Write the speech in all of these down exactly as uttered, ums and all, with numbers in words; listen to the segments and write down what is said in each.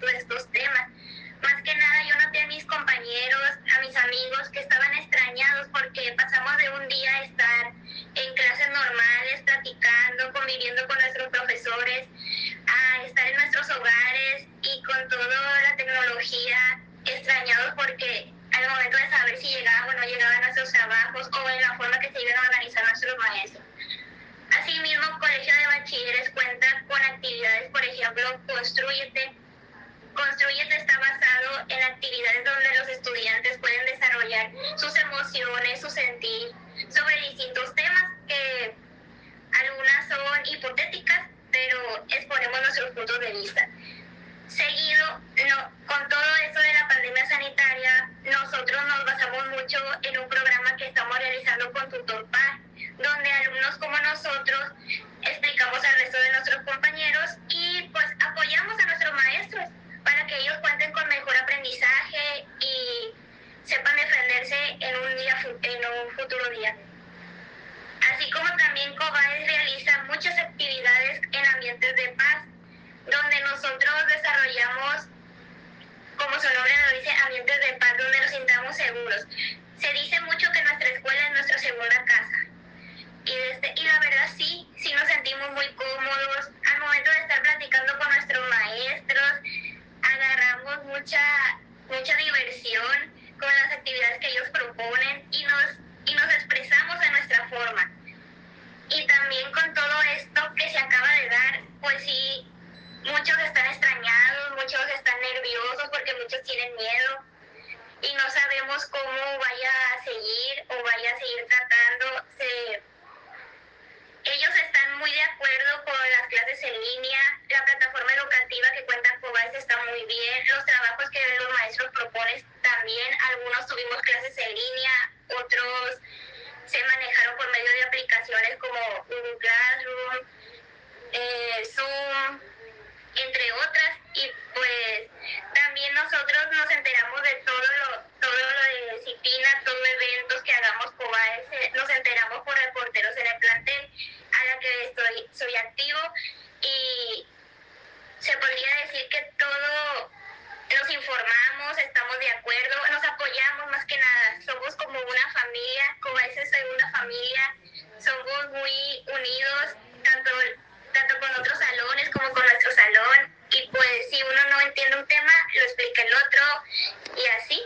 respecto de estos temas. Más que nada yo noté a mis compañeros, a mis amigos que estaban extrañados porque pasamos de un día a estar en clases normales, platicando, conviviendo con nuestros profesores, a estar en nuestros hogares y con toda la tecnología, extrañados porque al momento de saber si llegaban o no llegaban a nuestros trabajos o en la forma que se iban a organizar nuestros maestros. Asimismo, el Colegio de Bachilleres cuenta con actividades, por ejemplo, Construyete. Construyete está basado en actividades donde los estudiantes pueden desarrollar sus emociones, su sentir sobre distintos temas que algunas son hipotéticas, pero exponemos nuestros puntos de vista. Seguido, no, con todo esto de la pandemia sanitaria, nosotros nos basamos mucho en un programa que estamos realizando con Tutor Par, donde alumnos como nosotros explicamos al resto de nuestros compañeros y pues apoyamos a nuestros maestros para que ellos cuenten con mejor aprendizaje y sepan defenderse en un día, en un futuro día. Así como también COBAES realiza muchas actividades en ambientes de paz, donde nosotros desarrollamos, como su nombre lo dice, ambientes de paz donde nos sintamos seguros. Se dice mucho que nuestra escuela es nuestra segunda casa. Y, desde, y la verdad sí, sí nos sentimos muy cómodos. Al momento de estar platicando con nuestros maestros, agarramos mucha, mucha diversión con las actividades que ellos proponen y nos, y nos expresamos a nuestra forma. Y también con todo esto que se acaba de dar, pues sí, muchos están extrañados, muchos están nerviosos porque muchos tienen miedo y no sabemos cómo vaya a seguir o vaya a seguir tratando. Se, ellos están muy de acuerdo con las clases en línea, la plataforma educativa que cuenta COBAES está muy bien, los trabajos que los maestros proponen también, algunos tuvimos clases en línea, otros se manejaron por medio de aplicaciones como Google Classroom, eh, Zoom, entre otras, y pues también nosotros nos enteramos de todo lo, todo lo de disciplina, todo eventos que hagamos COBAES, eh, nos enteramos por reporteros en el plantel a la que estoy, soy activo, y se podría decir que todo nos informamos, estamos de acuerdo, nos apoyamos más que nada, somos como una familia, COBAES es una familia, somos muy unidos, tanto, tanto con otros salones como con nuestro salón, y pues si uno no entiende un tema, lo explica el otro, y así.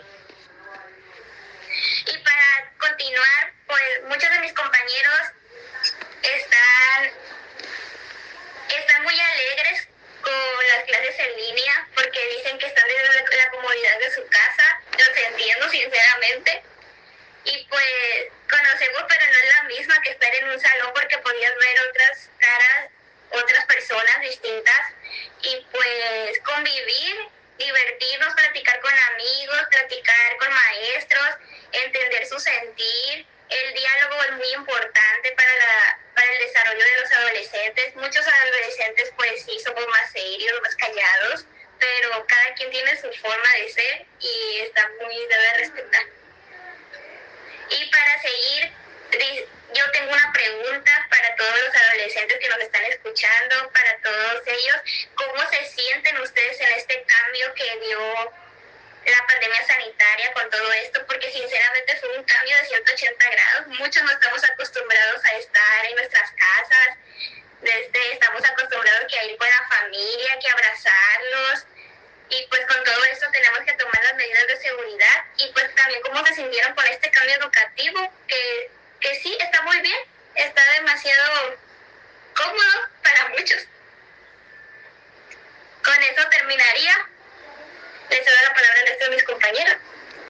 Y para continuar, pues muchos de mis compañeros están, están muy alegres con las clases en línea porque dicen que están desde la comodidad de su casa, los entiendo sinceramente, y pues conocemos, pero no es la misma que estar en un salón porque podías ver otras caras, otras personas distintas, y pues convivir, divertirnos, platicar con amigos, platicar con maestros, entender su sentir. El diálogo es muy importante para, la, para el desarrollo de los adolescentes. Muchos adolescentes pues sí somos más serios, más callados, pero cada quien tiene su forma de ser y está muy debe respetar. Y para seguir, yo tengo una pregunta para todos los adolescentes que nos están escuchando, para todos ellos. ¿Cómo se sienten ustedes en este cambio que dio la pandemia sanitaria con todo esto? Porque sinceramente fue un cambio de ciento ochenta grados. Muchos no estamos acostumbrados a estar en nuestras casas. Desde, estamos acostumbrados que a ir con la familia, que abrazarlos. Y pues con todo esto tenemos que tomar las medidas de seguridad. Y pues también cómo se sintieron con este cambio educativo, que, que sí, está muy bien, está demasiado cómodo para muchos. Con eso terminaría. Les doy la palabra a estos mis compañeros.